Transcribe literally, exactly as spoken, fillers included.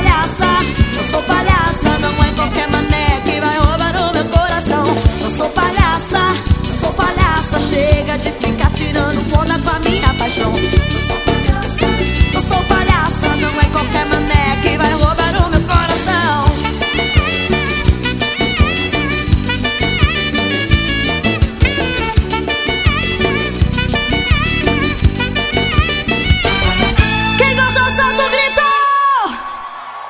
palhaça, não sou palhaça, não é qualquer mané que vai roubar o meu coração. Não sou palhaça, não sou palhaça, chega de ficar tirando onda com a minha paixão. Não sou palhaça, não sou palhaça.